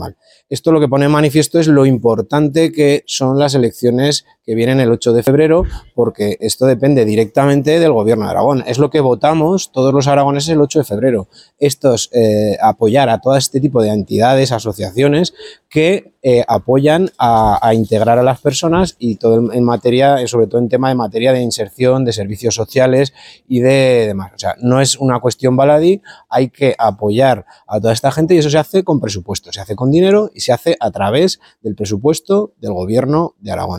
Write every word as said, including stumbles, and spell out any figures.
Esto lo que pone en manifiesto es lo importante que son las elecciones que vienen el ocho de febrero, porque esto depende directamente del Gobierno de Aragón. Es lo que votamos todos los aragoneses el ocho de febrero. Esto es eh, apoyar a todo este tipo de entidades, asociaciones que eh, apoyan a, a integrar a las personas y todo en, en materia, sobre todo en tema de materia de inserción, de servicios sociales y de demás. O sea, no es una cuestión baladí, hay que apoyar a toda esta gente y eso se hace con presupuesto, se hace con dinero y se hace a través del presupuesto del Gobierno de Aragón.